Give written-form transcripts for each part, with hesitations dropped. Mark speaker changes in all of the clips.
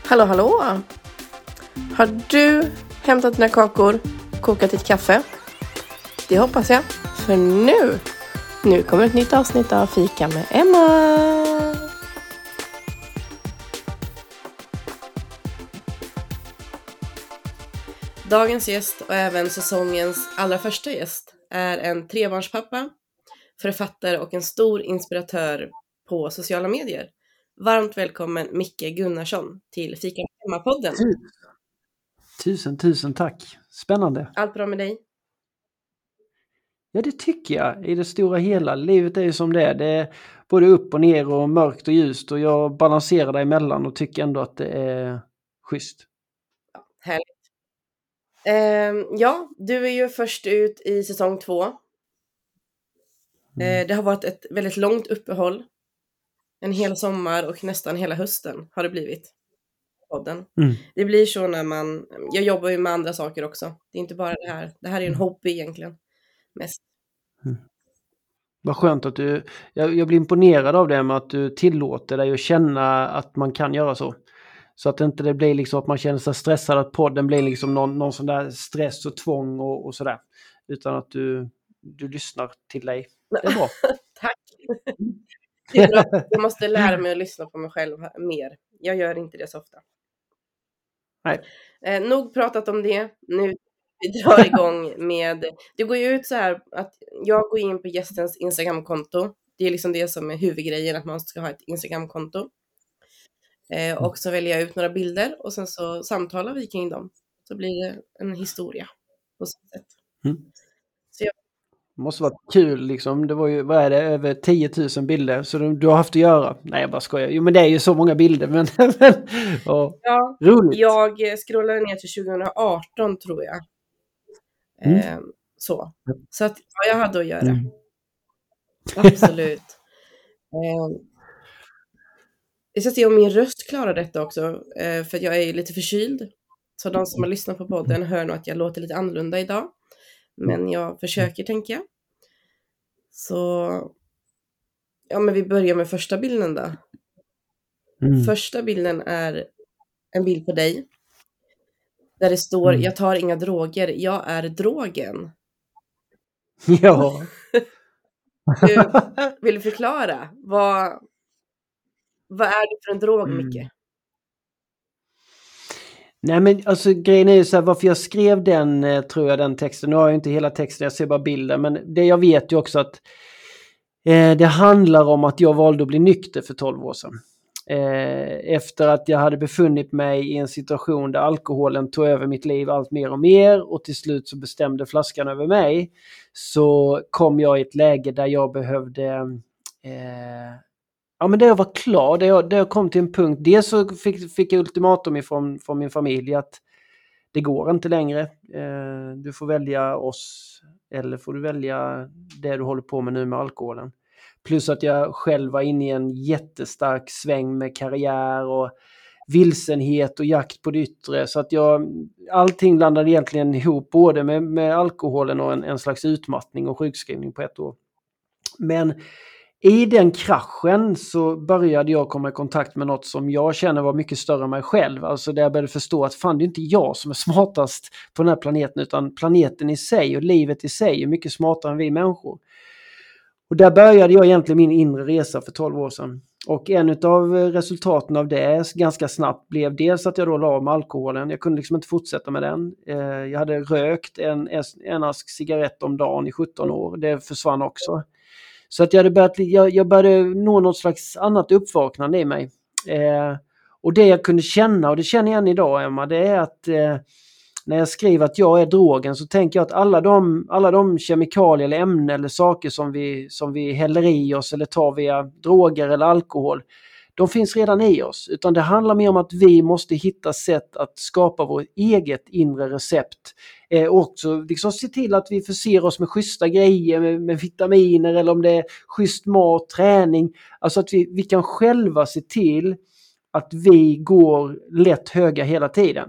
Speaker 1: Hallå, hallå! Har du hämtat dina kakor, kokat ditt kaffe? Det hoppas jag, för nu kommer ett nytt avsnitt av Fika med Emma! Dagens gäst och även säsongens allra första gäst är en trebarnspappa, författare och en stor inspiratör på sociala medier. Varmt välkommen Micke Gunnarsson till Fika med Emma-podden.
Speaker 2: Tusen tack. Spännande.
Speaker 1: Allt bra med dig?
Speaker 2: Ja, det tycker jag. I det stora hela. Livet är ju som det är. Det är både upp och ner och mörkt och ljust. Och jag balanserar däremellan och tycker ändå att det är schysst.
Speaker 1: Ja, härligt. Ja, du är ju först ut i säsong 2. Det har varit ett väldigt långt uppehåll. En hel sommar och nästan hela hösten har det blivit. Podden. Det blir så när jag jobbar ju med andra saker också. Det är inte bara det här. Det här är en hobby egentligen. Mest.
Speaker 2: Vad skönt att jag blir imponerad av det med att du tillåter dig att känna att man kan göra så. Så att inte det blir liksom att man känner sig stressad, att podden blir liksom någon sån där stress och tvång och sådär. Utan att du lyssnar till dig. Det är bra.
Speaker 1: Tack. Det är bra. Jag måste lära mig att lyssna på mig själv mer. Jag gör inte det så ofta.
Speaker 2: Nej.
Speaker 1: Nog pratat om det. Nu vi drar igång med... Det går ju ut så här att jag går in på gästens Instagram-konto. Det är liksom det som är huvudgrejen, att man ska ha ett Instagram-konto. Och så väljer jag ut några bilder och sen så samtalar vi kring dem. Så blir det en historia på så sätt. Så
Speaker 2: Det måste vara kul liksom. Det var ju, vad är det, över 10 000 bilder. Så du har haft att göra. Nej, jag bara skojar. Jo, men det är ju så många bilder. Men
Speaker 1: ja,
Speaker 2: roligt.
Speaker 1: Jag scrollade ner till 2018 tror jag. Så att ja, jag hade att göra. Absolut. Jag ska se om min röst klarar detta också. För jag är lite förkyld. Så de som har lyssnat på podden hör nog att jag låter lite annorlunda idag. Men jag försöker, tänker jag. Så ja, men vi börjar med första bilden då. Första bilden är en bild på dig. Där det står, jag tar inga droger, jag är drogen.
Speaker 2: Ja.
Speaker 1: Vill du förklara? Vad är det för en drog, Micke?
Speaker 2: Nej, men alltså grejen är ju så här, varför jag skrev den texten, nu har jag inte hela texten, jag ser bara bilden, men det jag vet ju också att det handlar om att jag valde att bli nykter för 12 år sedan. Efter att jag hade befunnit mig i en situation där alkoholen tog över mitt liv allt mer och mer, och till slut så bestämde flaskan över mig, så kom jag i ett läge där jag behövde ja, men det jag var klar, det jag kom till en punkt, dels så fick jag ultimatum från min familj att det går inte längre, du får välja oss eller får du välja det du håller på med nu med alkoholen. Plus att jag själv var inne i en jättestark sväng med karriär och vilsenhet och jakt på det yttre, så att allting landade egentligen ihop, både med alkoholen och en slags utmattning och sjukskrivning på 1 år. Men i den kraschen så började jag komma i kontakt med något som jag känner var mycket större än mig själv. Alltså där jag började förstå att fan, det är inte jag som är smartast på den här planeten, utan planeten i sig och livet i sig är mycket smartare än vi människor. Och där började jag egentligen min inre resa för 12 år sedan. Och en av resultaten av det ganska snabbt blev dels att jag då la av med alkoholen. Jag kunde liksom inte fortsätta med den. Jag hade rökt en ask cigarett om dagen i 17 år. Det försvann också. Så att jag började nå något slags annat uppvaknande i mig. Och det jag kunde känna, och det känner jag än idag, Emma, det är att när jag skriver att jag är drogen, så tänker jag att alla de kemikalier eller ämnen eller saker som vi häller i oss eller tar via droger eller alkohol, de finns redan i oss. Utan det handlar mer om att vi måste hitta sätt att skapa vårt eget inre recept. Och också liksom se till att vi förser oss med schyssta grejer, med vitaminer, eller om det är schysst mat, träning. Alltså att vi kan själva se till att vi går lätt höga hela tiden.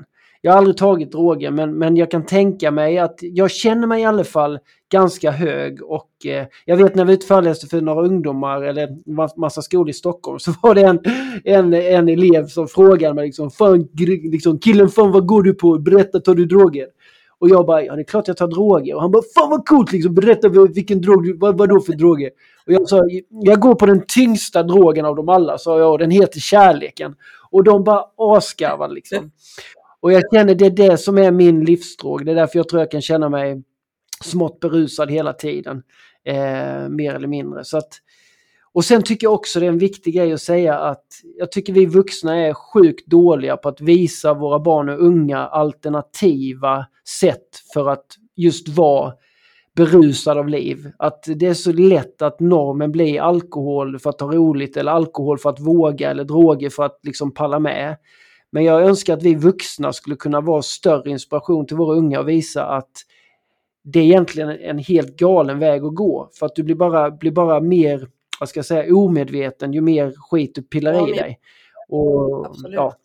Speaker 2: Jag har aldrig tagit droger, men jag kan tänka mig att jag känner mig i alla fall ganska hög. Och jag vet när vi föreläste för några ungdomar eller massa skolor i Stockholm, så var det en elev som frågade mig liksom, killen, fan vad går du på? Berätta, tar du droger? Och jag bara, ja det är klart jag tar droger. Och han bara, fan vad coolt liksom, berätta vilken drog, vad då för droger? Och jag sa, jag går på den tyngsta drogen av dem alla, sa jag, och den heter kärleken. Och de bara asgarvade liksom. Och jag känner det är det som är min livsdrog. Det är därför jag tror jag kan känna mig smått berusad hela tiden. Mer eller mindre. Så att, och sen tycker jag också det är en viktig grej att säga att jag tycker vi vuxna är sjukt dåliga på att visa våra barn och unga alternativa sätt för att just vara berusad av liv. Att det är så lätt att normen blir alkohol för att ha roligt, eller alkohol för att våga, eller droger för att liksom palla med. Men jag önskar att vi vuxna skulle kunna vara större inspiration till våra unga och visa att det är egentligen en helt galen väg att gå. För att du blir bara mer, vad ska jag säga, omedveten ju mer skit du pillar i dig. Och,
Speaker 1: absolut.
Speaker 2: Ja.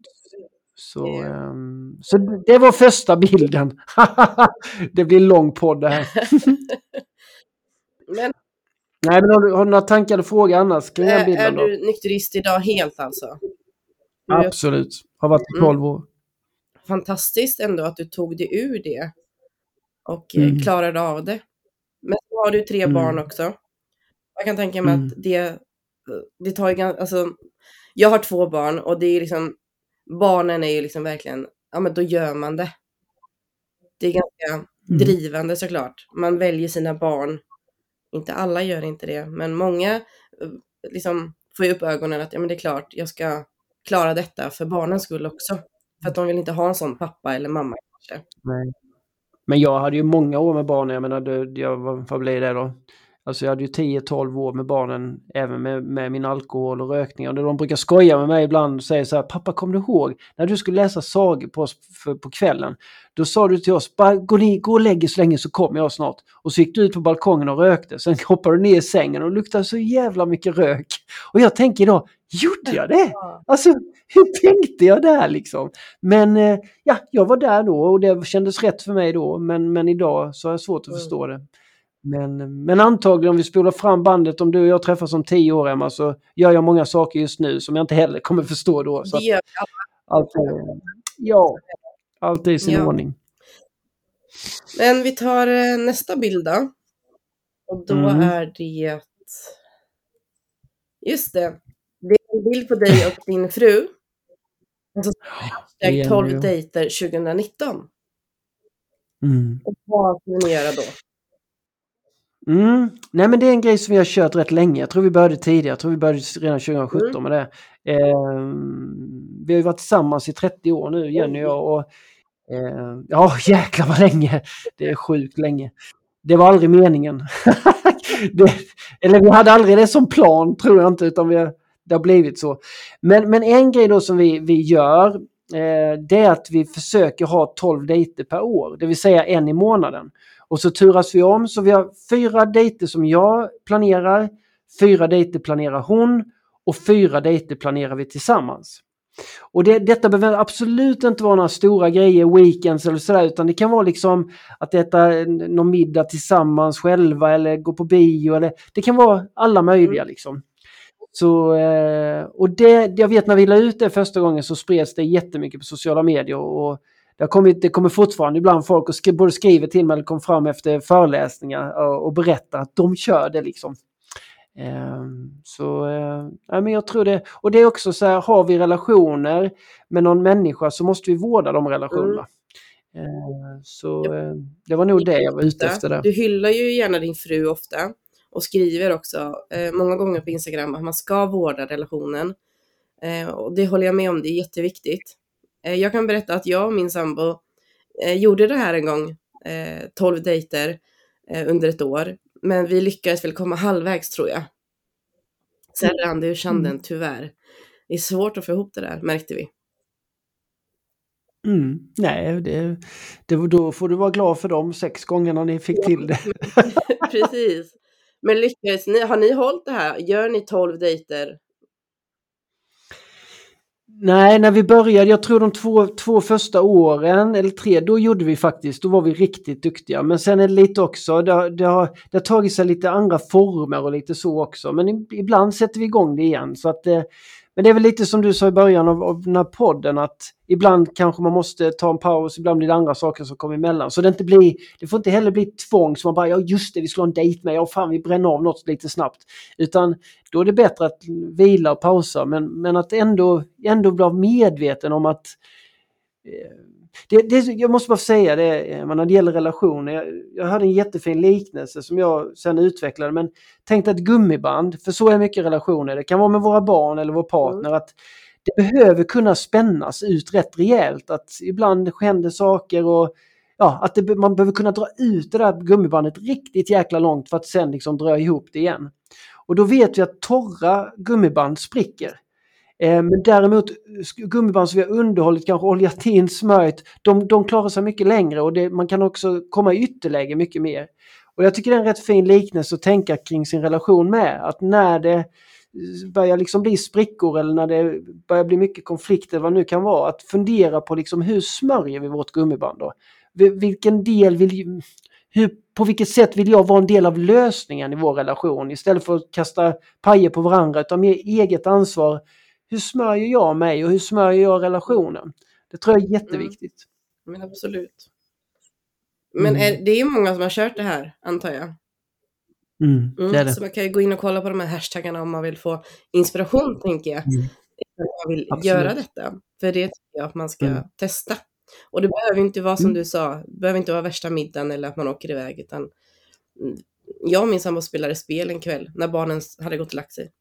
Speaker 2: Så det var första bilden. Det blir en lång podd det här.
Speaker 1: Men,
Speaker 2: Nej, men har du några tankar eller frågor annars kring den bilden då?
Speaker 1: Är du nykterist idag helt alltså?
Speaker 2: Absolut. Har varit i 12 år.
Speaker 1: Fantastiskt ändå att du tog dig ur det. Och klarade av det. Men så har du 3 barn också. Jag kan tänka mig att det tar ju, alltså, jag har 2 barn och det är liksom, barnen är ju liksom verkligen, ja men då gör man det. Det är ganska drivande såklart. Man väljer sina barn. Inte alla gör inte det, men många liksom får ju upp ögonen att ja men det är klart, jag ska klara detta för barnens skull också. För att de vill inte ha en sån pappa eller mamma kanske.
Speaker 2: Nej. Men jag hade ju många år med barnen, jag menar, vad blev det då? Alltså jag hade ju 10-12 år med barnen, även med min alkohol och rökning. Och de brukar skoja med mig ibland och säga så här: pappa, kom du ihåg när du skulle läsa sagor på oss på kvällen? Då sa du till oss, bara gå och lägg så länge så kommer jag snart. Och så gick du ut på balkongen och rökte. Sen hoppade du ner i sängen och luktade så jävla mycket rök. Och jag tänker idag, gjorde jag det? Alltså, hur tänkte jag där liksom? Men ja, jag var där då och det kändes rätt för mig då. Men idag så har jag svårt att förstå det. Men antagligen om vi spolar fram bandet, om du och jag träffas om 10 år, Emma, så gör jag många saker just nu som jag inte heller kommer förstå då. Så
Speaker 1: det gör
Speaker 2: allt är i sin ordning.
Speaker 1: Men vi tar nästa bild då. Och då är det... Just det. Det är en bild på dig och din fru. Och så 12 dejter 2019. Och vad ska ni göra då?
Speaker 2: Nej, men det är en grej som vi har kört rätt länge. Jag tror vi började tidigare. Jag tror vi började redan 2017 med det. Vi har ju varit tillsammans i 30 år nu, Jenny och jag. Och, ja, jäklar vad länge. Det är sjukt länge. Det var aldrig meningen. Eller vi hade aldrig det som plan, tror jag inte. Utan det har blivit så. Men en grej då som vi gör, det är att vi försöker ha 12 dejter per år. Det vill säga 1 i månaden. Och så turas vi om, så vi har 4 dejter som jag planerar, 4 dejter planerar hon och 4 dejter planerar vi tillsammans. Och detta behöver absolut inte vara några stora grejer, weekends eller sådär, utan det kan vara liksom att äta någon middag tillsammans själva eller gå på bio, eller det kan vara alla möjliga liksom. Så, och jag vet när vi la ut det första gången så spreds det jättemycket på sociala medier, och det kommer fortfarande ibland folk och både skriver till mig eller kommer fram efter föreläsningar och berättar att de kör det liksom. Men jag tror det. Och det är också så här, har vi relationer med någon människa så måste vi vårda de relationerna. Det var nog det jag var ute efter där.
Speaker 1: Du hyllar ju gärna din fru ofta och skriver också många gånger på Instagram att man ska vårda relationen. Och det håller jag med om, det är jätteviktigt. Jag kan berätta att jag och min sambo gjorde det här en gång, 12 dejter under ett år. Men vi lyckades väl komma halvvägs, tror jag. Sen rann det ur sanden, tyvärr. Det är svårt att få ihop det där, märkte vi.
Speaker 2: Nej, då får du vara glad för de 6 gångerna ni fick till det.
Speaker 1: Precis. Men lyckades ni, har ni hållit det här? Gör ni 12 dejter?
Speaker 2: Nej, när vi började, jag tror de två första åren eller 3, då gjorde vi faktiskt, då var vi riktigt duktiga. Men sen är det lite också, det har tagit sig lite andra former och lite så också. Men ibland sätter vi igång det igen. Så att, men det är väl lite som du sa i början av den här podden, att ibland kanske man måste ta en paus, ibland blir det andra saker som kommer emellan. Så det får inte heller bli tvång som man bara, ja just det, vi slår en dejt med, ja fan vi bränner av något lite snabbt. Utan då är det bättre att vila och pausa, men att ändå bli medveten om att jag måste bara säga det, när det gäller relationer. Jag hade en jättefin liknelse som jag sen utvecklade, men tänk ett gummiband, för så är mycket relationer. Det kan vara med våra barn eller vår partner, att det behöver kunna spännas ut rätt rejält. Att ibland händer saker och att man behöver kunna dra ut det där gummibandet riktigt jäkla långt för att sen liksom dra ihop det igen. Och då vet vi att torra gummiband spricker. Men däremot gummiband som vi har underhållit, kanske oljat in, smörjt, de klarar sig mycket längre och man kan också komma i ytterläge mycket mer. Och jag tycker det är en rätt fin liknelse att tänka kring sin relation med. Att när det börjar liksom bli sprickor eller när det börjar bli mycket konflikter, vad det nu kan vara, att fundera på liksom hur smörjer vi vårt gummiband då? På vilket sätt vill jag vara en del av lösningen i vår relation istället för att kasta pajer på varandra, utan mer eget ansvar. Hur smörjer jag mig och hur smörjer jag relationen? Det tror jag är jätteviktigt.
Speaker 1: Men absolut. Men det är ju många som har kört det här, antar jag.
Speaker 2: Det är det.
Speaker 1: Så man kan ju gå in och kolla på de här hashtaggarna om man vill få inspiration, tänker jag. Om man vill göra detta. För det tycker jag att man ska testa. Och det behöver inte vara som du sa, det behöver inte vara värsta middagen eller att man åker iväg, utan jag och min sambo spelade spel en kväll när barnen hade gått och lagt sig.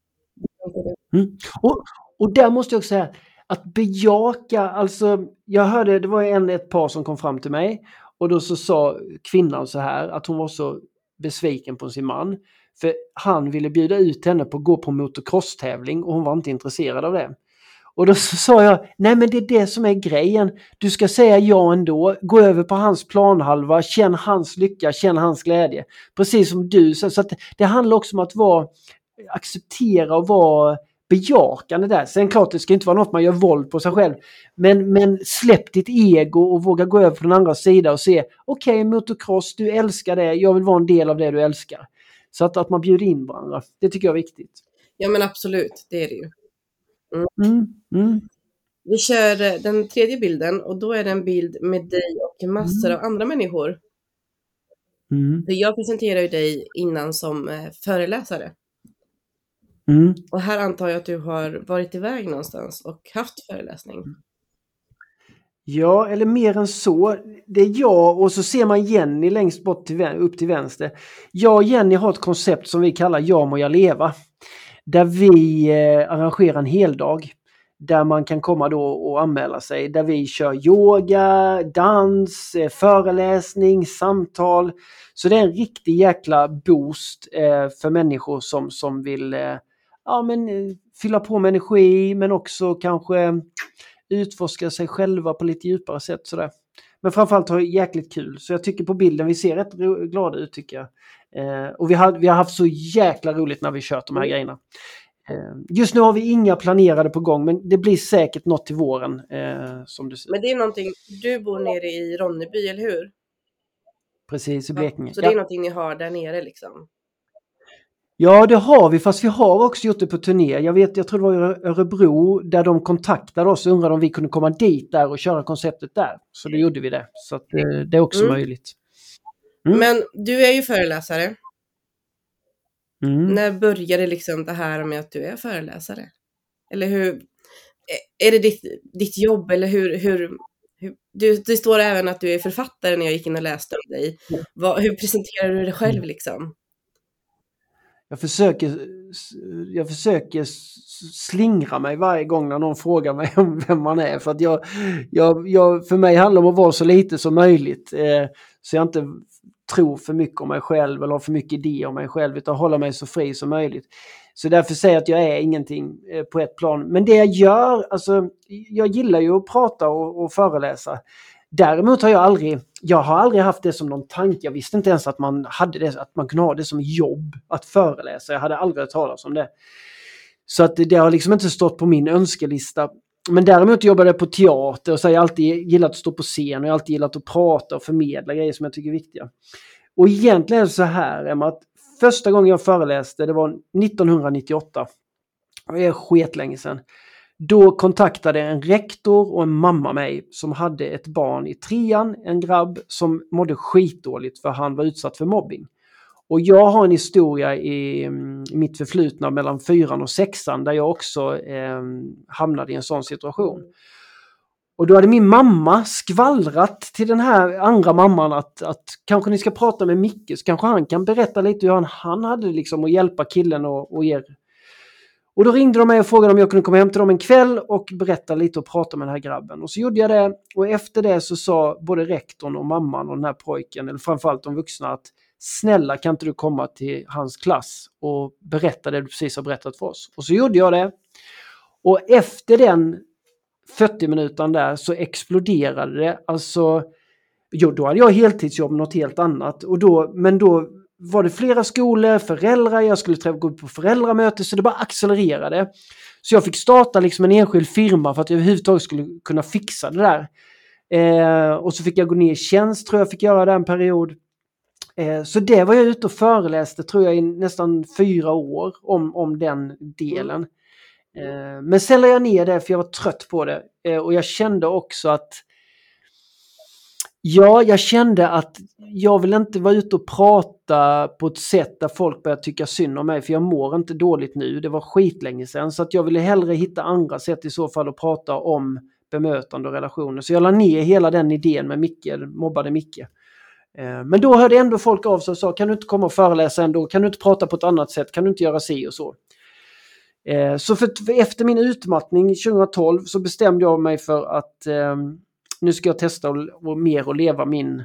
Speaker 2: Och där måste jag också säga att bejaka, alltså jag hörde, det var ett par som kom fram till mig och då så sa kvinnan så här att hon var så besviken på sin man för han ville bjuda ut henne på att gå på motocross-tävling och hon var inte intresserad av det. Och då så sa jag, nej men det är det som är grejen. Du ska säga ja ändå, gå över på hans planhalva, känn hans lycka, känn hans glädje. Precis som du. Så att det handlar också om att acceptera och vara bejakande där. Sen klart det ska inte vara något man gör våld på sig själv. Men släpp ditt ego och våga gå över på den andra sidan och se, okej, motocross, du älskar det, jag vill vara en del av det du älskar. Så att man bjuder in varandra, det tycker jag är viktigt.
Speaker 1: Ja men absolut, det är det ju. Vi kör den tredje bilden och då är det en bild med dig och massor av andra människor. För jag presenterar ju dig innan som föreläsare. Och här antar jag att du har varit iväg någonstans och haft föreläsning.
Speaker 2: Ja, eller mer än så. Det är jag och så ser man Jenny längst bort upp till vänster. Jag och Jenny har ett koncept som vi kallar Jag må jag leva. Där vi arrangerar en hel dag. Där man kan komma då och anmäla sig. Där vi kör yoga, dans, föreläsning, samtal. Så det är en riktig jäkla boost för människor som vill fylla på med energi. Men också kanske utforska sig själva på lite djupare sätt. Sådär. Men framförallt har det jäkligt kul. Så jag tycker på bilden vi ser rätt glada ut tycker jag. Och vi har haft så jäkla roligt när vi kört de här grejerna. Just nu har vi inga planerade på gång, men det blir säkert något till våren som du säger.
Speaker 1: Men det är någonting, du bor nere i Ronneby, eller hur?
Speaker 2: Precis, i Blekinge.
Speaker 1: Så det är någonting ni har där nere liksom?
Speaker 2: Ja, det har vi, fast vi har också gjort det på turné. Jag tror det var i Örebro där de kontaktade oss och undrade om vi kunde komma dit där och köra konceptet där. Så då gjorde vi det. Så att, det är också möjligt.
Speaker 1: Men du är ju föreläsare. När började liksom det här med att du är föreläsare? Eller hur är det ditt jobb eller hur det står även att du är författare när jag gick in och läste om dig. Hur presenterar du dig själv liksom?
Speaker 2: Jag försöker slingra mig varje gång när någon frågar mig om vem man är. För att för mig handlar det om att vara så lite som möjligt. Så jag inte tror för mycket om mig själv eller har för mycket idéer om mig själv. Utan hålla mig så fri som möjligt. Så därför säger jag att jag är ingenting på ett plan. Men det jag gör, alltså jag gillar ju att prata och föreläsa. Däremot har jag aldrig haft det som någon tanke. Jag visste inte ens att man hade det, att man kunde ha det som jobb att föreläsa. Jag hade aldrig hört talas om det. Så att det har liksom inte stått på min önskelista. Men däremot jobbade jag på teater och så har jag alltid gillat att stå på scen och jag har alltid gillat att prata och förmedla grejer som jag tycker är viktiga. Och egentligen är det så här, Emma, att första gången jag föreläste, det var 1998. Och det är skitlänge sedan. Då kontaktade en rektor och en mamma mig som hade ett barn i 3:an, en grabb som mådde skitdåligt för han var utsatt för mobbing. Och jag har en historia i mitt förflutna mellan 4:an och 6:an där jag också hamnade i en sån situation. Och då hade min mamma skvallrat till den här andra mamman att kanske ni ska prata med Micke, så kanske han kan berätta lite hur han hade liksom att hjälpa killen och er. Och då ringde de mig och frågade om jag kunde komma hem till dem en kväll och berätta lite och prata med den här grabben. Och så gjorde jag det, och efter det så sa både rektorn och mamman och den här pojken, eller framförallt de vuxna, att snälla kan inte du komma till hans klass och berätta det du precis har berättat för oss. Och så gjorde jag det. Och efter den 40 minuter där så exploderade det. Alltså, då hade jag heltidsjobb med något helt annat. Men då var det flera skolor, föräldrar, jag skulle gå på föräldramöte, så det bara accelererade. Så jag fick starta liksom en enskild firma för att jag överhuvudtaget skulle kunna fixa det där. Och så fick jag gå ner i tjänst, tror jag fick göra det en period. Så det var jag ute och föreläste, tror jag, i nästan 4 år om den delen. Men sen la jag ner det för jag var trött på det. Och jag kände också att jag vill inte vara ute och prata på ett sätt där folk börjar tycka synd om mig, för jag mår inte dåligt nu. Det var skitlänge sedan, så att jag ville hellre hitta andra sätt i så fall att prata om bemötande och relationer. Så jag la ner hela den idén med Micke, mobbade Micke. Men då hörde ändå folk av sig och sa, kan du inte komma och föreläsa ändå? Kan du inte prata på ett annat sätt? Kan du inte göra si och så? Så efter min utmattning 2012 så bestämde jag mig för att nu ska jag testa och leva min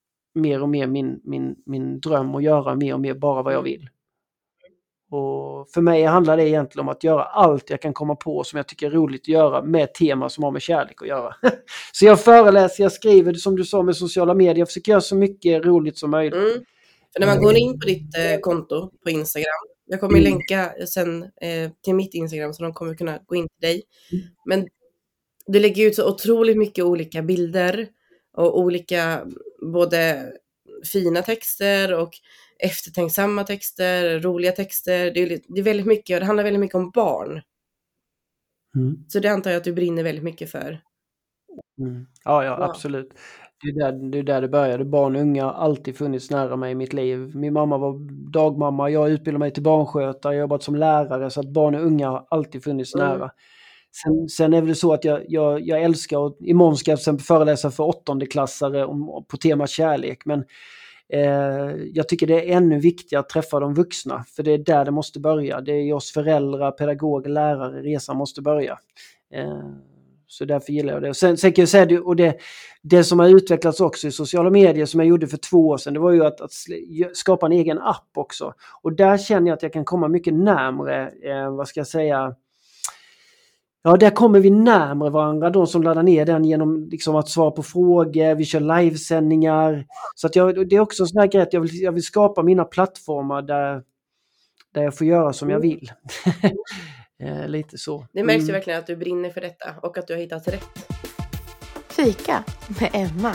Speaker 2: dröm och göra mer och mer bara vad jag vill. Och för mig handlar det egentligen om att göra allt jag kan komma på som jag tycker är roligt att göra med tema som har med kärlek att göra. Så jag föreläser, jag skriver, som du sa, med sociala medier. Jag försöker göra så mycket roligt som möjligt.
Speaker 1: För när man går in på ditt konto på Instagram, jag kommer länka sen till mitt Instagram så de kommer kunna gå in till dig. Men du lägger ut så otroligt mycket olika bilder och olika både fina texter och eftertänksamma texter, roliga texter. Det är väldigt mycket, och det handlar väldigt mycket om barn. Så det antar jag att du brinner väldigt mycket för.
Speaker 2: Ja, absolut. Det är där det började. Barn och unga har alltid funnits nära mig i mitt liv. Min mamma var dagmamma, jag utbildade mig till barnskötare, jag har jobbat som lärare, så att barn och unga har alltid funnits nära. Sen är det väl så att jag älskar, och imorgon ska jag till exempel föreläsa för 8:e-klassare på tema kärlek, men jag tycker det är ännu viktigare att träffa de vuxna, för det är där det måste börja. Det är i oss föräldrar, pedagoger, lärare, resan måste börja. Så därför gillar jag det. Och sen kan jag säga, och det som har utvecklats också i sociala medier som jag gjorde för 2 år sedan, det var ju att skapa en egen app också. Och där känner jag att jag kan komma mycket närmare, vad ska jag säga, ja, där kommer vi närmare varandra, de som laddar ner den, genom liksom att svara på frågor, vi kör livesändningar. Så att det är också en sån här grej att jag vill skapa mina plattformar där jag får göra som jag vill. Lite så.
Speaker 1: Det märks ju verkligen att du brinner för detta och att du har hittat rätt.
Speaker 3: Fika med Emma.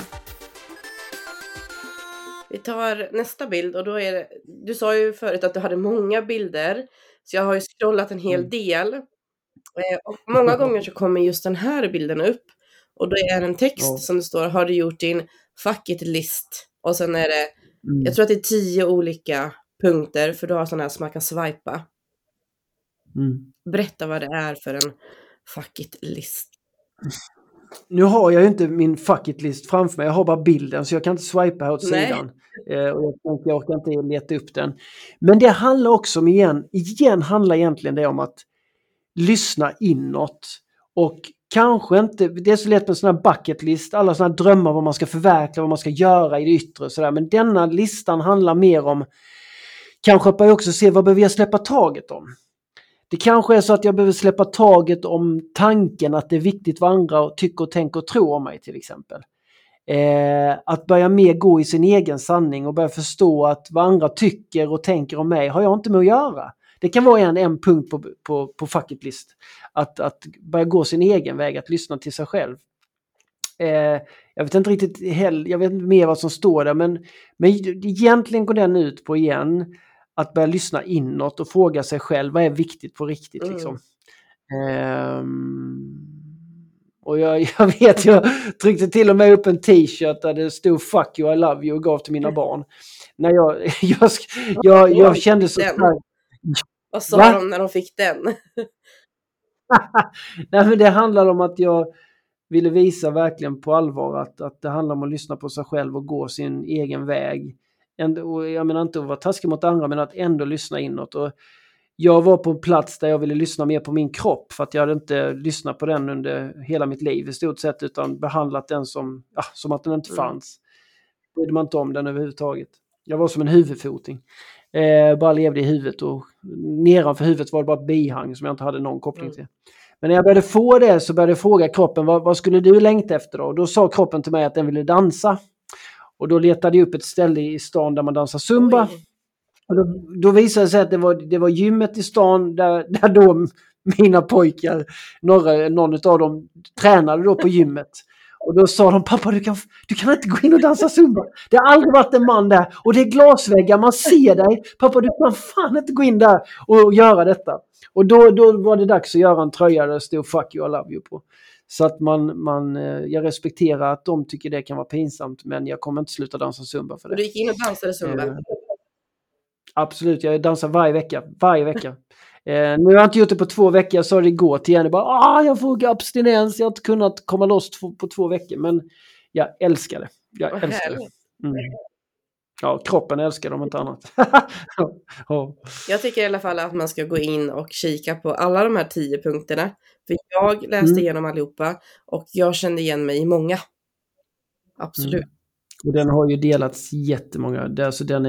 Speaker 1: Vi tar nästa bild, och då är det, du sa ju förut att du hade många bilder, så jag har ju scrollat en hel del. Och många gånger så kommer just den här bilden upp, och då är det en text som det står, har du gjort din fuck it list? Och sen är det, jag tror att det är 10 olika punkter, för du har sådana här som man kan swipa. Berätta vad det är för en fuck it list.
Speaker 2: Nu har jag ju inte min fuck it list framför mig, jag har bara bilden, så jag kan inte swipa här åt sidan. Och jag orkar inte leta upp den. Men det handlar också om, igen handlar egentligen det om att lyssna inåt. Och kanske inte, det är så lätt med en sån här bucket list, alla såna här drömmar vad man ska förverkliga, vad man ska göra i det yttre och sådär. Men denna listan handlar mer om, kanske att jag också se vad behöver jag släppa taget om. Det kanske är så att jag behöver släppa taget om tanken att det är viktigt vad andra tycker och tänker och tror om mig, till exempel. Att börja mer gå i sin egen sanning och börja förstå att vad andra tycker och tänker om mig har jag inte med att göra. Det kan vara en punkt på fucket list. Att börja gå sin egen väg, att lyssna till sig själv. Jag vet inte riktigt jag vet inte mer vad som står där, men egentligen går den ut på igen att börja lyssna inåt och fråga sig själv vad är viktigt på riktigt liksom. Och jag vet, jag tryckte till och med upp en t-shirt där det stod fuck you, I love you och gav till mina barn. När jag kände så starkt.
Speaker 1: Vad sa de när de fick den?
Speaker 2: Nej, men det handlar om att jag ville visa verkligen på allvar att det handlar om att lyssna på sig själv och gå sin egen väg. Och jag menar inte att vara taskig mot andra, men att ändå lyssna inåt. Och jag var på en plats där jag ville lyssna mer på min kropp, för att jag hade inte lyssnat på den under hela mitt liv i stort sett, utan behandlat den som att den inte fanns. Brydde man inte om den överhuvudtaget. Jag var som en huvudfoting. Bara levde i huvudet, och nedanför huvudet var det bara bihang som jag inte hade någon koppling till. Men när jag började få det så började jag fråga kroppen, vad skulle du längta efter då? Och då sa kroppen till mig att den ville dansa. Och då letade jag upp ett ställe i stan där man dansar zumba. Och då visade det sig att det var gymmet i stan där då mina pojkar, någon av dem tränade då på gymmet. Och då sa de, pappa du kan inte gå in och dansa zumba. Det har aldrig varit en man där. Och det är glasväggar, man ser dig. Pappa du kan fan inte gå in där och göra detta. Och då var det dags att göra en tröja där det stod fuck you, I love you på. Så att jag respekterar att de tycker det kan vara pinsamt, men jag kommer inte sluta dansa zumba för det.
Speaker 1: Och du gick in och dansade zumba?
Speaker 2: Absolut, jag dansar varje vecka. Nu har jag inte gjort det på 2 veckor, jag sa det igår till henne, jag får abstinens, jag har inte kunnat komma loss på 2 veckor, men jag älskar det. Jag älskar det. Ja, kroppen älskar dem inte annat. Ja.
Speaker 1: Jag tycker i alla fall att man ska gå in och kika på alla de här 10 punkterna. För jag läste igenom allihopa och jag kände igen mig i många. Absolut.
Speaker 2: Och den har ju delats jättemånga. Det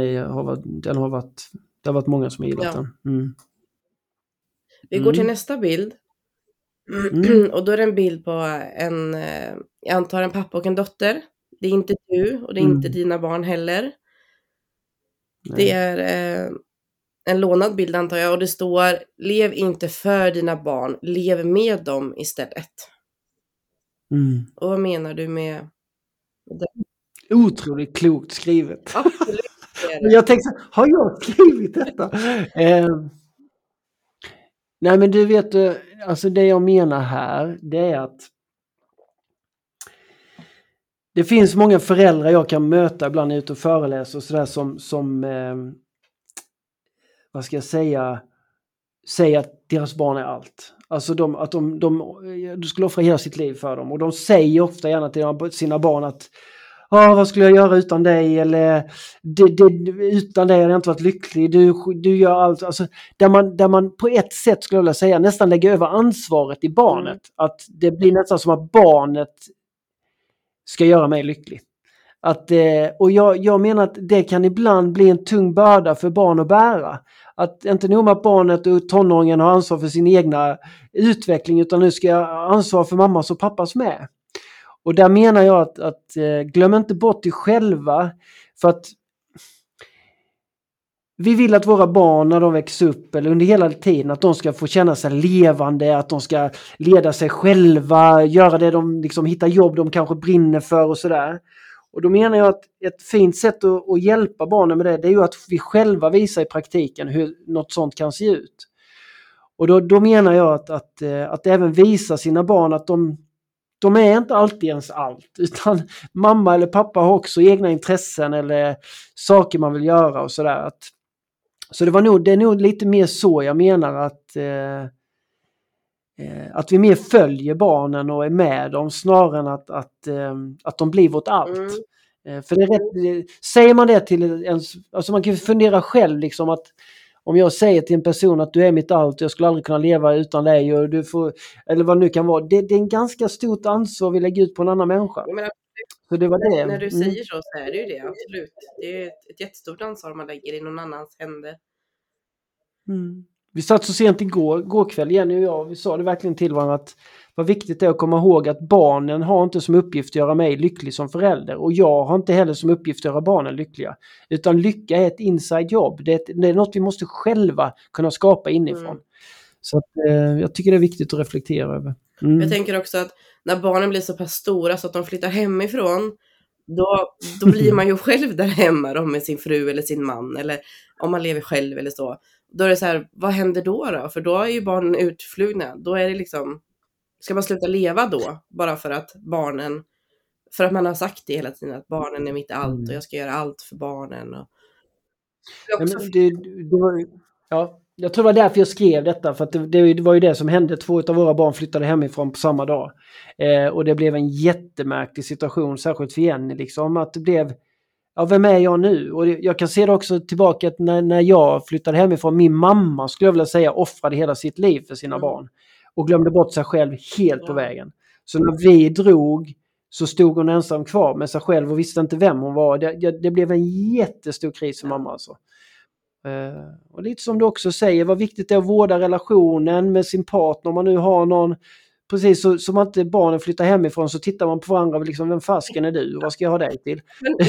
Speaker 2: har varit många som har gillat den.
Speaker 1: Vi går till nästa bild. Och då är det en bild på jag antar en pappa och en dotter. Det är inte du och det är inte dina barn heller. Nej. Det är en lånad bild antar jag, och det står: lev inte för dina barn, lev med dem istället. Och vad menar du med det?
Speaker 2: Otroligt klokt skrivet.
Speaker 1: Absolut.
Speaker 2: Jag tänkte, har jag skrivit detta? Nej, men du vet, alltså det jag menar här, det är att det finns många föräldrar jag kan möta ibland ute och föreläsa och sådär som vad ska jag säga att deras barn är allt. Alltså du skulle offra hela sitt liv för dem. Och de säger ofta gärna till sina barn att vad skulle jag göra utan dig? Eller utan dig hade jag inte varit lycklig. Du gör allt. Alltså, där man på ett sätt skulle jag vilja säga nästan lägger över ansvaret i barnet. Att det blir nästan som att barnet ska göra mig lycklig. Och jag menar att det kan ibland bli en tung börda för barn att bära. Att inte nog med att barnet och tonåringen har ansvar för sin egna utveckling, utan nu ska jag ha ansvar för mammas och pappas med. Och där menar jag att glöm inte bort dig själva, för att vi vill att våra barn när de växer upp eller under hela tiden, att de ska få känna sig levande, att de ska leda sig själva, göra det de liksom hittar jobb de kanske brinner för och sådär. Och då menar jag att ett fint sätt att hjälpa barnen med det är ju att vi själva visar i praktiken hur något sånt kan se ut. Och då menar jag att även visa sina barn att de är inte alltid ens allt, utan mamma eller pappa har också egna intressen eller saker man vill göra och sådär. Så det är nog lite mer så jag menar att vi mer följer barnen och är med dem snarare än att de blir vårt allt. För det är rätt, säger man det till alltså man kan fundera själv liksom, att om jag säger till en person att du är mitt allt och jag skulle aldrig kunna leva utan dig och du får, eller vad det nu kan vara, det är en ganska stort ansvar vi lägger ut på en annan människa. Så det var det.
Speaker 1: När du säger så är det ju det, absolut. Det är ett jättestort ansvar man lägger i någon annans händer.
Speaker 2: Vi satt så sent igår kväll, Jenny och jag, vi sa det verkligen till varandra att vad viktigt det är att komma ihåg att barnen har inte som uppgift att göra mig lycklig som förälder, och jag har inte heller som uppgift att göra barnen lyckliga, utan lycka är ett inside jobb. Det är något vi måste själva kunna skapa inifrån. Så att, jag tycker det är viktigt att reflektera över.
Speaker 1: Jag tänker också att när barnen blir så pass stora så att de flyttar hemifrån, då blir man ju själv där hemma då, med sin fru eller sin man, eller om man lever själv eller så. Då är det så här, vad händer då? För då är ju barnen utflugna. Då är det liksom, ska man sluta leva då? Bara för att man har sagt det hela tiden, att barnen är mitt allt och jag ska göra allt för barnen. Och...
Speaker 2: Jag tror det var därför jag skrev detta, för att det var ju det som hände. 2 av våra barn flyttade hemifrån på samma dag. Och det blev en jättemärklig situation, särskilt för Jenny liksom, att det blev, vem är jag nu? Och jag kan se det också tillbaka att när jag flyttade hemifrån, min mamma, skulle jag vilja säga, offrade hela sitt liv för sina barn och glömde bort sig själv helt på vägen. Så när vi drog så stod hon ensam kvar med sig själv och visste inte vem hon var. Det blev en jättestor kris för mamma alltså. Och lite som du också säger, vad viktigt det är att vårda relationen med sin partner. Om man nu har någon, precis så, som att inte barnen flyttar hemifrån, så tittar man på varandra och liksom, vem fasken är du? Vad ska jag ha dig till?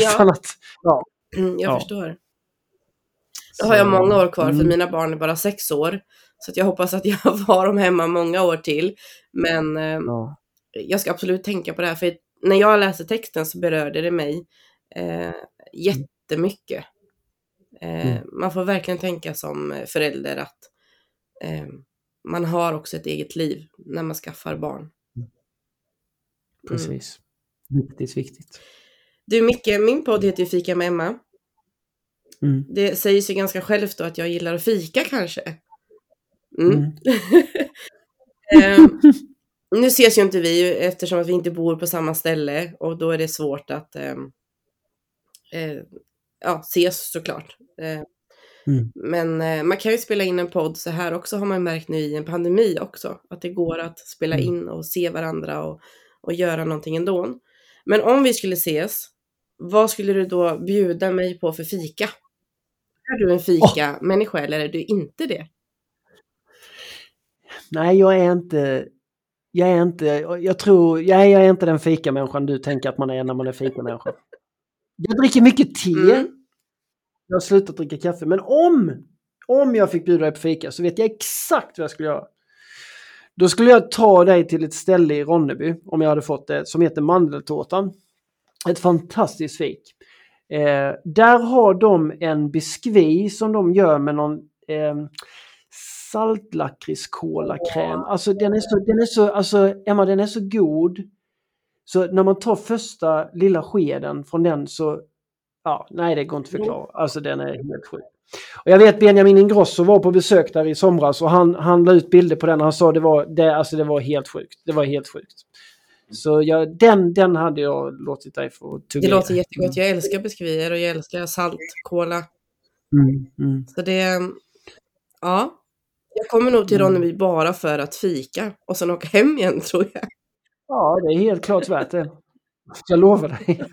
Speaker 1: Jag förstår. Då har jag många år kvar, för mina barn är bara 6 år. Så att jag hoppas att jag var dem hemma många år till. Men jag ska absolut tänka på det här. För när jag läste texten så berörde det mig jättemycket. Man får verkligen tänka som förälder att man har också ett eget liv när man skaffar barn.
Speaker 2: Precis. Viktigt. Du
Speaker 1: Micke, min podd heter ju Fika med Emma. Det säger sig ganska självt då att jag gillar att fika kanske. Nu ses ju inte vi eftersom att vi inte bor på samma ställe, och då är det svårt att ses såklart. Men man kan ju spela in en podd så här också, har man märkt nu i en pandemi också, att det går att spela in och se varandra och göra någonting ändå. Men om vi skulle ses, vad skulle du då bjuda mig på för fika? Är du en fika-människa eller är du inte det?
Speaker 2: Nej, jag är inte den fika-människan du tänker att man är när man är fika-människa. Jag dricker mycket te. Jag har slutat dricka kaffe. Men om jag fick bjuda dig på fika så vet jag exakt vad jag skulle göra. Då skulle jag ta dig till ett ställe i Ronneby, om jag hade fått det, som heter Mandeltårtan. Ett fantastiskt fik. Där har de en biskvi som de gör med någon saltlakritskålakräm. Alltså den är så, alltså Emma, den är så god. Så när man tar första lilla skeden från den så, det går inte att förklara. Alltså den är helt sjuk. Och jag vet Benjamin Ingrosso var på besök där i somras och han la ut bilder på den och han sa det var helt sjukt. Det var helt sjukt. Så den hade jag låtit dig få tugga.
Speaker 1: Det låter jättegott. Jag älskar biskvier och jag älskar saltkåla. Så det, jag kommer nog till Ronneby bara för att fika och sen åka hem igen, tror jag.
Speaker 2: Ja, det är helt klart värt det. Jag lovar dig.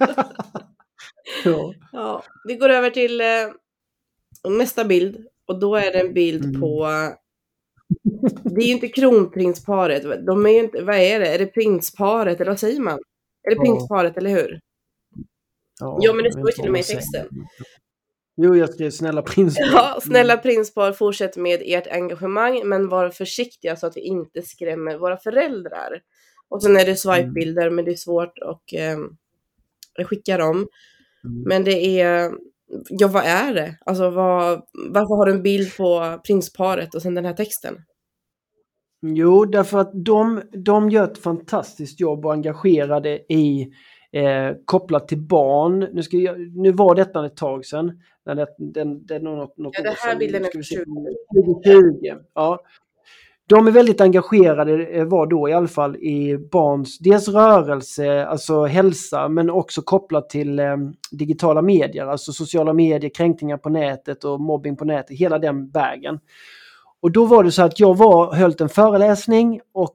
Speaker 1: Ja, vi går över till nästa bild. Och då är det en bild på... Det är ju inte kronprinsparet. De är ju inte, vad är det? Är det prinsparet eller vad säger man? Är det prinsparet, eller hur? Ja, men det står ju till och med i texten.
Speaker 2: Jo, jag skrev snälla prinspar.
Speaker 1: Ja, snälla prinspar, fortsätt med ert engagemang, men var försiktiga så att vi inte skrämmer våra föräldrar. Och sen är det swipe-bilder, men det är svårt att skicka dem. Men det är... Ja, vad är det? Alltså, varför har du en bild på prinsparet och sen den här texten?
Speaker 2: Jo, därför att de gör ett fantastiskt jobb och engagerade i kopplat till barn. Nu var detta ett tag sedan. Det är något
Speaker 1: det här bilden är
Speaker 2: 2020. Ja. De är väldigt engagerade, var då i alla fall, i barns dels rörelse, alltså hälsa, men också kopplat till digitala medier, alltså sociala medier, kränkningar på nätet och mobbing på nätet, hela den vägen. Och då var det så att jag höll en föreläsning och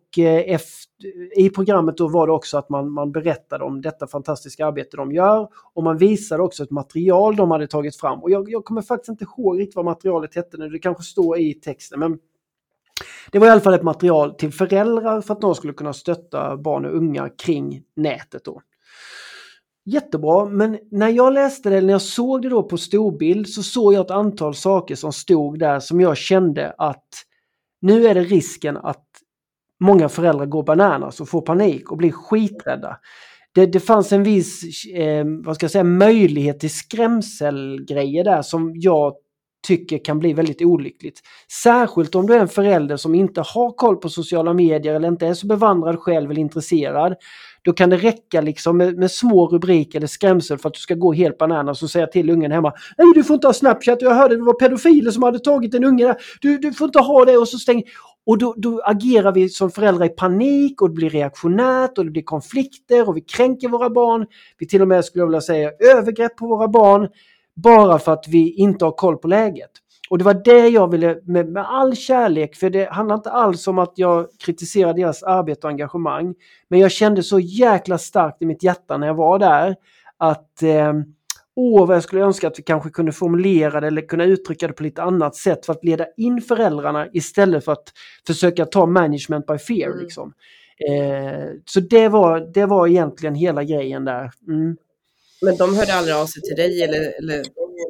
Speaker 2: i programmet då var det också att man berättade om detta fantastiska arbete de gör. Och man visade också ett material de hade tagit fram. Och jag kommer faktiskt inte ihåg riktigt vad materialet hette nu. Det kanske står i texten. Men det var i alla fall ett material till föräldrar för att de skulle kunna stötta barn och unga kring nätet då. Jättebra, men när jag läste det, när jag såg det då på storbild så såg jag ett antal saker som stod där som jag kände att nu är det risken att många föräldrar går bananas och får panik och blir skiträdda. Det fanns en viss möjlighet till skrämselgrejer där som jag tycker kan bli väldigt olyckligt. Särskilt om du är en förälder som inte har koll på sociala medier eller inte är så bevandrad själv eller intresserad. Då kan det räcka liksom med små rubriker eller skrämsel för att du ska gå helt bananas och säga till ungen hemma: nej, du får inte ha Snapchat, jag hörde det var pedofiler som hade tagit en unge där. Du får inte ha det, och så stäng. Och då agerar vi som föräldrar i panik och det blir reaktionärt och det blir konflikter och vi kränker våra barn. Vi till och med, skulle jag vilja säga, övergrepp på våra barn bara för att vi inte har koll på läget. Och det var det jag ville med all kärlek, för det handlar inte alls om att jag kritiserar deras arbete och engagemang. Men jag kände så jäkla starkt i mitt hjärta när jag var där att vad jag skulle önska att vi kanske kunde formulera det eller kunna uttrycka det på lite annat sätt för att leda in föräldrarna istället för att försöka ta management by fear liksom. Så det var egentligen hela grejen där. Mm.
Speaker 1: Men de hörde aldrig av sig till dig eller?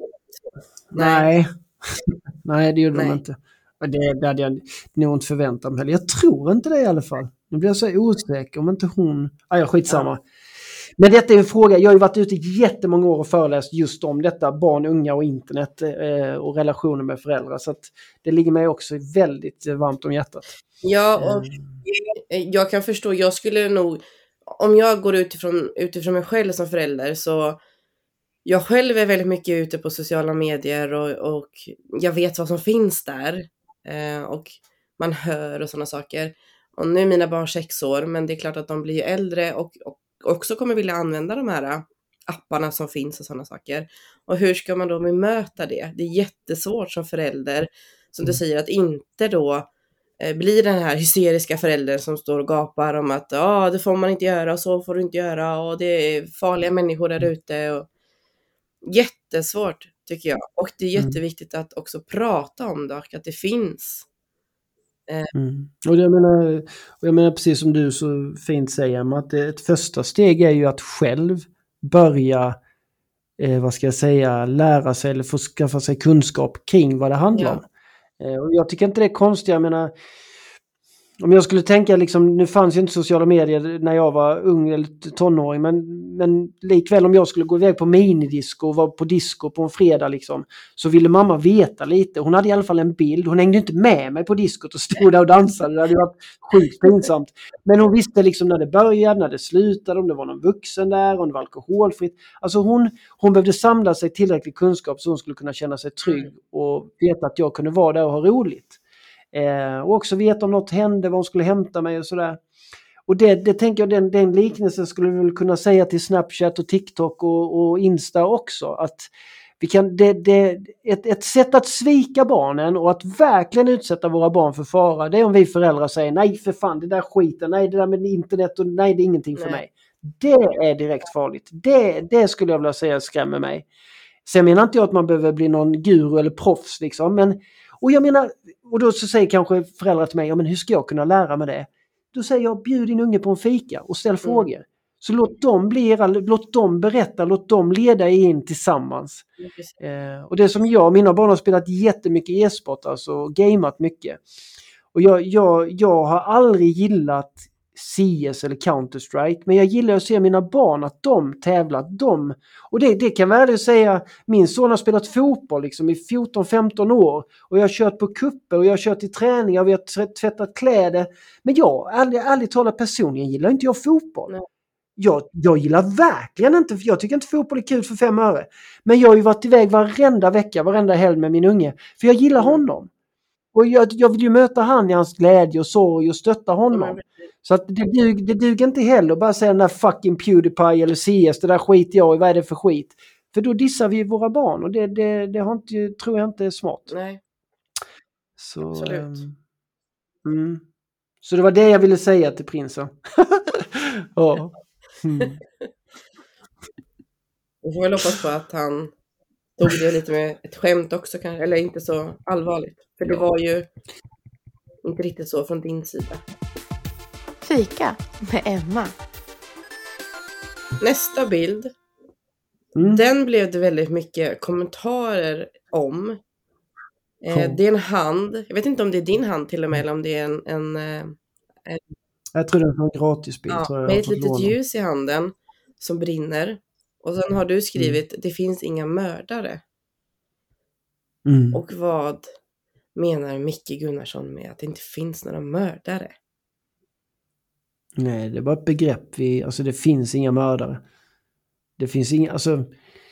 Speaker 2: Nej. Nej, det gjorde de inte. Och det hade jag nog inte förväntat mig heller. Jag tror inte det i alla fall. Nu blir jag så osäker om inte hon... skitsamma. Ja. Men detta är en fråga. Jag har ju varit ute i jättemånga år och föreläst just om detta. Barn, unga och internet och relationer med föräldrar. Så att det ligger mig också väldigt varmt om hjärtat.
Speaker 1: Ja, och jag kan förstå. Jag skulle nog... Om jag går utifrån mig själv som förälder, så... Jag själv är väldigt mycket ute på sociala medier och jag vet vad som finns där. Och man hör och sådana saker. Och nu är mina barn 6 år, men det är klart att de blir äldre och också kommer vilja använda de här apparna som finns och sådana saker. Och hur ska man då bemöta det? Det är jättesvårt som förälder, som du säger, att inte då bli den här hysteriska föräldern som står och gapar om att det får man inte göra och så får du inte göra och det är farliga människor där ute. Och jättesvårt tycker jag. Och det är jätteviktigt att också prata om det och att det finns.
Speaker 2: Och jag menar precis som du så fint säger, att ett första steg är ju att själv börja lära sig eller få skaffa sig kunskap kring vad det handlar om. Och jag tycker inte det är konstigt. Jag menar, om jag skulle tänka liksom, nu fanns ju inte sociala medier när jag var ung eller tonåring, men likväl om jag skulle gå iväg på minidisco och vara på disco på en fredag liksom, så ville mamma veta lite. Hon hade i alla fall en bild. Hon hängde inte med mig på diskot och stod där och dansade. Det hade varit sjukt pinsamt. Men hon visste liksom när det började, när det slutade, om det var någon vuxen där, om det var alkoholfritt. Alltså hon behövde samla sig tillräcklig kunskap så hon skulle kunna känna sig trygg och veta att jag kunde vara där och ha roligt. Och också veta om något hände, vad hon skulle hämta mig och sådär. Och det tänker jag, den liknelsen skulle vi väl kunna säga till Snapchat och TikTok och Insta också. Att vi kan, ett sätt att svika barnen och att verkligen utsätta våra barn för fara, det är om vi föräldrar säger nej för fan, det där skiten, nej det där med internet och nej det är ingenting för mig. Det är direkt farligt. Det skulle jag vilja säga skrämmer mig. Sen menar inte jag att man behöver bli någon guru eller proffs liksom, men och jag menar, och då så säger kanske föräldrar till mig, men hur ska jag kunna lära mig det? Då säger jag, bjud din unge på en fika och ställ frågor. Så låt dem berätta, låt dem leda in tillsammans. Och det som mina barn har spelat jättemycket e-sport, alltså gameat mycket. Och jag har aldrig gillat CS eller Counter-Strike, men jag gillar att se mina barn att de tävlar, och det kan väl säga, min son har spelat fotboll liksom i 14-15 år och jag har kört på kupper och jag har kört i träningar, vi har tvättat kläder, men ärligt talat personligen gillar inte jag fotboll. Nej. Jag gillar verkligen inte, för jag tycker inte fotboll är kul för 5 öre, men jag har ju varit iväg varenda helg med min unge, för jag gillar honom. Och jag vill ju möta han i hans glädje och sorg och stötta honom. Så att det duger inte heller att bara säga den där fucking PewDiePie eller CS, det där skit jag i, vad är det för skit? För då dissar vi våra barn och det tror jag inte är smart.
Speaker 1: Nej.
Speaker 2: Så,
Speaker 1: Absolut.
Speaker 2: Så det var det jag ville säga till prinsen. Ja.
Speaker 1: Vi får väl hoppas på att han tog det lite med ett skämt också kanske, eller inte så allvarligt. För det var ju inte riktigt så från din sida.
Speaker 3: Fika med Emma.
Speaker 1: Nästa bild, den blev det väldigt mycket kommentarer om. Det är en hand, jag vet inte om det är din hand till och med, eller om det är en
Speaker 2: jag tror det är en gratisbild. Tror jag
Speaker 1: med ett litet ljus i handen som brinner. Och sen har du skrivit, det finns inga mördare. Och vad menar Micke Gunnarsson med att det inte finns några mördare?
Speaker 2: Nej, det är bara ett begrepp. Alltså det finns inga mördare. Det finns inga, alltså...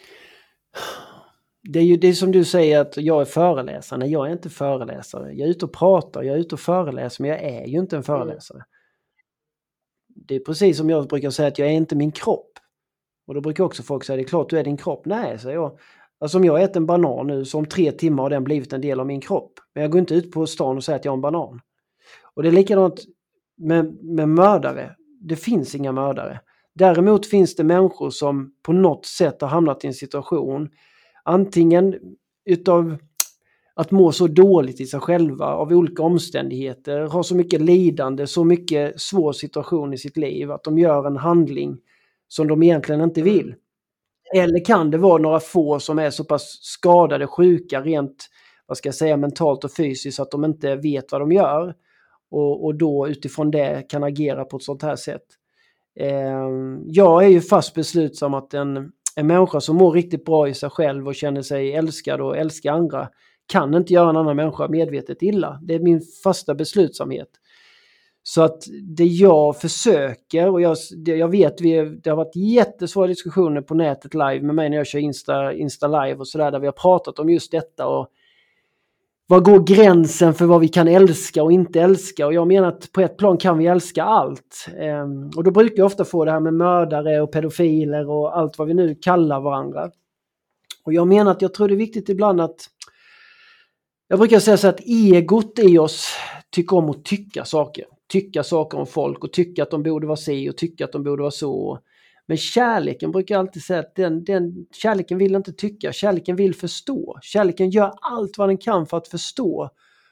Speaker 2: Det är ju det som du säger att jag är föreläsare. Nej, jag är inte föreläsare. Jag är ute och pratar, jag är ute och föreläser, men jag är ju inte en föreläsare. Det är precis som jag brukar säga att jag är inte min kropp. Och då brukar också folk säga, det är klart du är din kropp. Nej, säger jag. Alltså om jag äter en banan nu, så om 3 timmar har den blivit en del av min kropp. Men jag går inte ut på stan och säger att jag har en banan. Och det är likadant med mördare. Det finns inga mördare. Däremot finns det människor som på något sätt har hamnat i en situation, antingen utav att må så dåligt i sig själva av olika omständigheter, har så mycket lidande, så mycket svår situation i sitt liv att de gör en handling som de egentligen inte vill. Eller kan det vara några få som är så pass skadade, sjuka, rent, vad ska jag säga, mentalt och fysiskt, att de inte vet vad de gör och då utifrån det kan agera på ett sånt här sätt. Jag är ju fast beslutsam att en människa som mår riktigt bra i sig själv och känner sig älskad och älskar andra kan inte göra en annan människa medvetet illa. Det är min fasta beslutsamhet. Så att det jag försöker, och jag vet det har varit jättesvåra diskussioner på nätet live med mig när jag kör Insta live och sådär, där vi har pratat om just detta och vad går gränsen för vad vi kan älska och inte älska, och jag menar att på ett plan kan vi älska allt. Och då brukar jag ofta få det här med mördare och pedofiler och allt vad vi nu kallar varandra. Och jag menar att jag tror det är viktigt ibland att, jag brukar säga så att egot i oss tycker om att tycka saker om folk och tycka att de borde vara si och tycka att de borde vara så. Men kärleken brukar jag alltid säga att den kärleken vill inte tycka, kärleken vill förstå. Kärleken gör allt vad den kan för att förstå.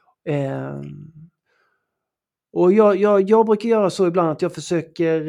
Speaker 2: Och jag brukar göra så ibland att jag försöker,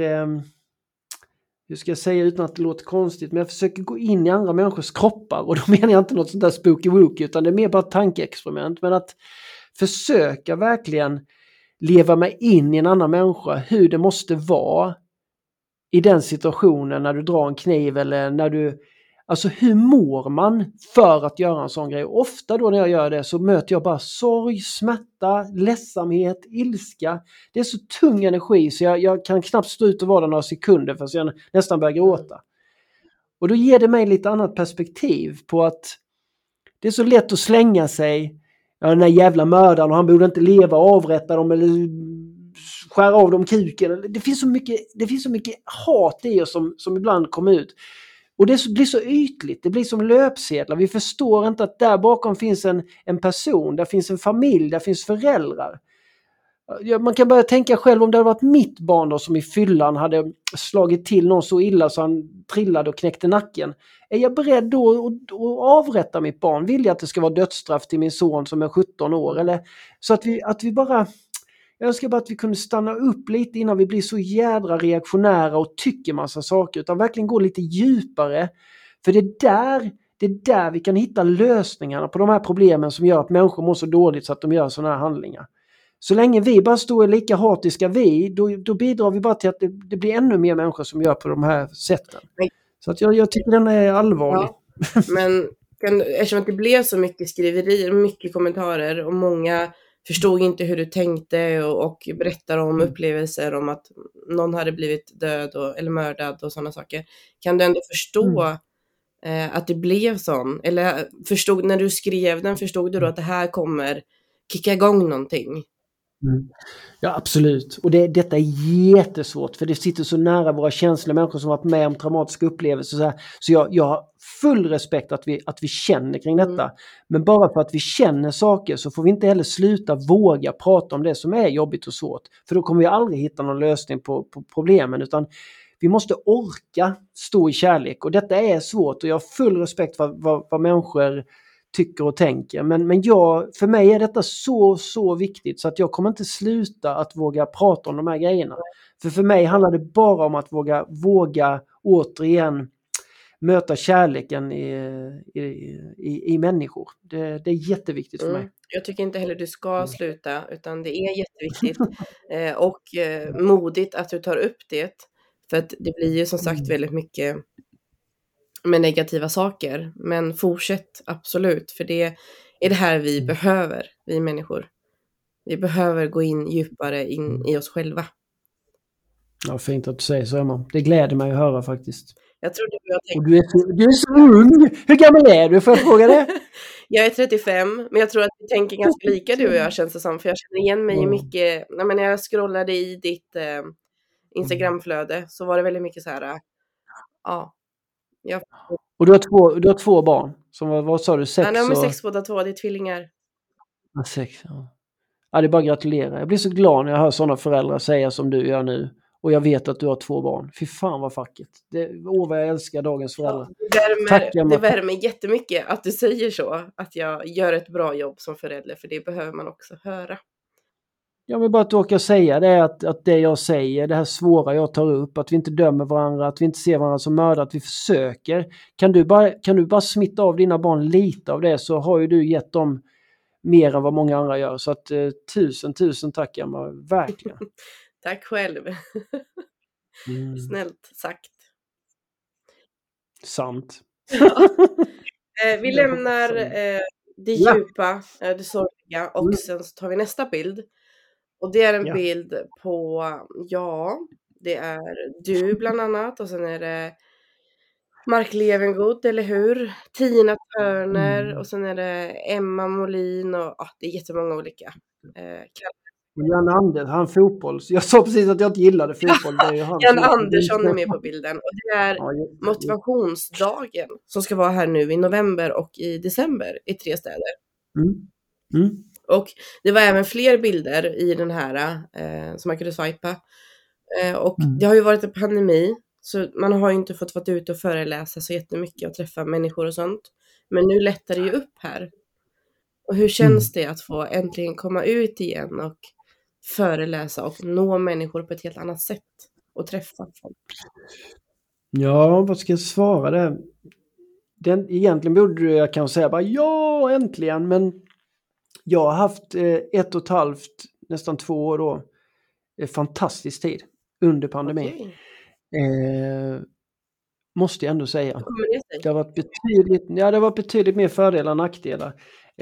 Speaker 2: hur ska jag säga utan att det låter konstigt, men jag försöker gå in i andra människors kroppar, och då menar jag inte något sånt där spooky wooky, utan det är mer bara ett tankeexperiment, men att försöka verkligen leva mig in i en annan människa, hur det måste vara i den situationen när du drar en kniv, eller när du, alltså hur mår man för att göra en sån grej. Och ofta då när jag gör det så möter jag bara sorg, smärta, ledsamhet, ilska. Det är så tung energi så jag kan knappt stå ut och vara där några sekunder för att jag nästan börjar gråta. Och då ger det mig lite annat perspektiv på att det är så lätt att slänga sig, ja, den här jävla mördaren och han borde inte leva, avrätta dem eller skära av dem kuken. Det finns så mycket hat i oss som ibland kommer ut. Och det blir så ytligt, det blir som löpsedlar. Vi förstår inte att där bakom finns en person, där finns en familj, där finns föräldrar. Man kan börja tänka själv om det hade varit mitt barn då, som i fyllan hade slagit till någon så illa så han trillade och knäckte nacken. Är jag beredd då att avrätta mitt barn? Vill jag att det ska vara dödsstraff till min son som är 17 år? Eller så att vi bara... Jag önskar bara att vi kunde stanna upp lite innan vi blir så jädra reaktionära och tycker massa saker, utan verkligen gå lite djupare. För det är där vi kan hitta lösningarna på de här problemen som gör att människor mår så dåligt så att de gör sådana här handlingar. Så länge vi bara står lika hatiska då bidrar vi bara till att det blir ännu mer människor som gör på de här sätten. Så att jag tycker den är allvarlig.
Speaker 1: Ja, men eftersom att det blev så mycket skriverier, mycket kommentarer och många förstod inte hur du tänkte och berättar om upplevelser om att någon hade blivit död eller mördad och sådana saker. Kan du ändå förstå att det blev sån? Eller när du skrev den, förstod du då att det här kommer kicka igång någonting?
Speaker 2: Ja, absolut. Och detta är jättesvårt för det sitter så nära våra känslor, människor som varit med om traumatiska upplevelser. Så jag har full respekt att vi känner kring detta. Men bara för att vi känner saker så får vi inte heller sluta våga prata om det som är jobbigt och svårt. För då kommer vi aldrig hitta någon lösning på problemen, utan vi måste orka stå i kärlek. Och detta är svårt och jag har full respekt för vad människor tycker och tänker. Men för mig är detta så viktigt så att jag kommer inte sluta att våga prata om de här grejerna. För mig handlar det bara om att våga återigen möta kärleken i människor. Det är jätteviktigt för mig.
Speaker 1: Jag tycker inte heller du ska sluta, utan det är jätteviktigt och modigt att du tar upp det. För att det blir ju som sagt väldigt mycket med negativa saker. Men fortsätt absolut, för det är det här vi behöver, vi människor. Vi behöver gå in djupare in i oss själva.
Speaker 2: Ja, fint att du säger så, Emma. Det gläder mig att höra faktiskt.
Speaker 1: Jag tror du har tänkt...
Speaker 2: Och du är så ung! Hur gammal är du? Får jag fråga det?
Speaker 1: Jag är 35, men jag tror att vi tänker ganska lika du och jag, känns det som. För jag känner igen mig mycket. När jag scrollade i ditt Instagramflöde så var det väldigt mycket så här.
Speaker 2: Och du har två barn. Som vad sa du? 6?
Speaker 1: Ja, de är 6 båda två. Det är tvillingar.
Speaker 2: 6, ja. Ja, det är bara att gratulera. Jag blir så glad när jag hör sådana föräldrar säga som du gör nu. Och jag vet att du har 2 barn. Fy fan vad facket. Vad jag älskar dagens föräldrar.
Speaker 1: Det värmer jättemycket att du säger så. Att jag gör ett bra jobb som förälder. För det behöver man också höra.
Speaker 2: Ja, men bara att du orkar säga det, att det jag säger, det här svåra jag tar upp, att vi inte dömer varandra, att vi inte ser varandra som mördare, att vi försöker. Kan du bara smitta av dina barn lite av det, så har ju du gett dem mer än vad många andra gör. Så att tusen tack, Emma, verkligen.
Speaker 1: Tack själv. Snällt sagt.
Speaker 2: Sant.
Speaker 1: Vi lämnar det djupa, det sorgliga, och sen så tar vi nästa bild. Och det är en bild på, det är du bland annat, och sen är det Mark Levengood, eller hur? Tina Turner, och sen är det Emma Molin, och det är jättemånga olika.
Speaker 2: Jan Andersson, han fotboll. Jag sa precis att jag inte gillade fotboll. Det är
Speaker 1: Jan Andersson är med på bilden. Och det är motivationsdagen som ska vara här nu i november och i december i 3 städer. Och det var även fler bilder i den här som man kunde swipa. Och det har ju varit en pandemi, så man har ju inte fått vara ute och föreläsa så jättemycket och träffa människor och sånt. Men nu lättar det ju upp här. Och hur känns det att få äntligen komma ut igen och föreläsa och nå människor på ett helt annat sätt och träffa folk?
Speaker 2: Ja, vad ska jag svara det? Egentligen borde jag kanske säga bara ja, äntligen, men jag har haft 1,5, nästan 2 år då. Fantastisk tid under pandemin.
Speaker 1: Okay.
Speaker 2: Måste jag ändå säga. Det har varit betydligt mer fördelar än nackdelar.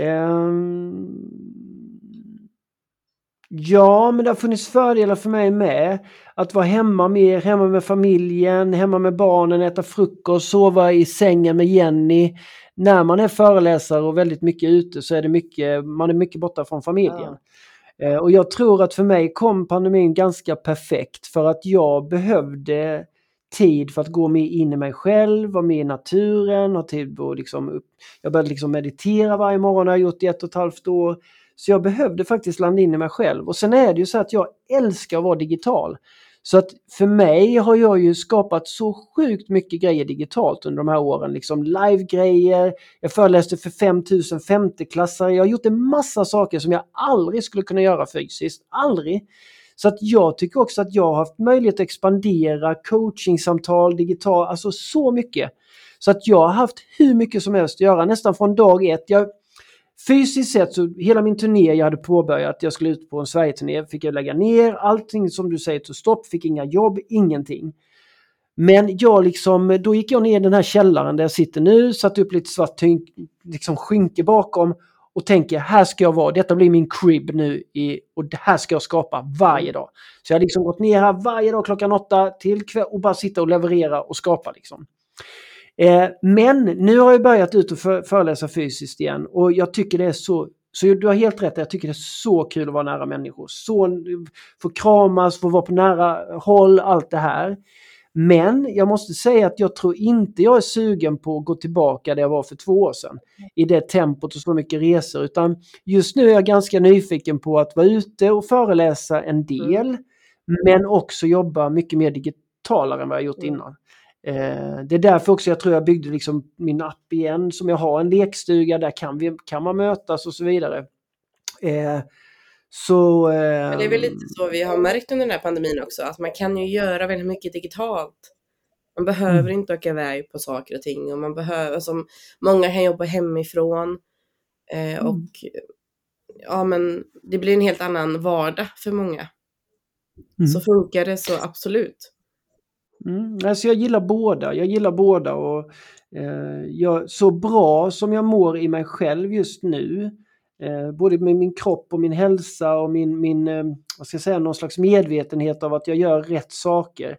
Speaker 2: Ja, men det har funnits fördelar för mig med. Att vara hemma med familjen, hemma med barnen, äta frukost, sova i sängen med Jenny. När man är föreläsare och väldigt mycket ute så är det man är mycket borta från familjen. Och jag tror att för mig kom pandemin ganska perfekt, för att jag behövde tid för att gå med in i mig själv, vara med i naturen, ha tid att jag började meditera varje morgon, jag har gjort i 1,5 år. Så jag behövde faktiskt landa in i mig själv. Och sen är det ju så att jag älskar att vara digital. Så att för mig har jag ju skapat så sjukt mycket grejer digitalt under de här åren. Live-grejer, jag föreläste för 5000 femteklassare. Jag har gjort en massa saker som jag aldrig skulle kunna göra fysiskt. Aldrig. Så att jag tycker också att jag har haft möjlighet att expandera coachingsamtal, digital, alltså så mycket. Så att jag har haft hur mycket som helst att göra, nästan från dag 1. Fysiskt sett så hela min turné jag hade påbörjat, jag skulle ut på en Sverige-turné, fick jag lägga ner allting som du säger till stopp, fick inga jobb, ingenting. Men då gick jag ner i den här källaren där jag sitter nu, satt upp lite svart skynke bakom och tänker, här ska jag vara, detta blir min crib nu och det här ska jag skapa varje dag. Så jag har gått ner här varje dag klockan 8 till kväll och bara sitta och leverera och skapa . Men nu har jag börjat ut och föreläsa fysiskt igen, och jag tycker det är så Så du har helt rätt, jag tycker det är så kul att vara nära människor. Så få kramas, få vara på nära håll, allt det här. Men jag måste säga att jag tror inte jag är sugen på att gå tillbaka där jag var för 2 år sedan. I det tempot och så mycket resor. Utan just nu är jag ganska nyfiken på att vara ute och föreläsa en del. Men också jobba mycket mer digitalare än vad jag gjort innan. Det är därför också jag tror jag byggde liksom min app igen. Som jag har en lekstuga, där kan man mötas och så vidare.
Speaker 1: Men det är väl lite så vi har märkt under den här pandemin också, att man kan ju göra väldigt mycket digitalt. Man behöver inte åka iväg på saker och ting, och man behöver, alltså, många kan jobba hemifrån och ja, men det blir en helt annan vardag för många. Så funkar det så absolut.
Speaker 2: Alltså jag gillar båda och så bra som jag mår i mig själv just nu, både med min kropp och min hälsa och min vad ska jag säga, någon slags medvetenhet av att jag gör rätt saker.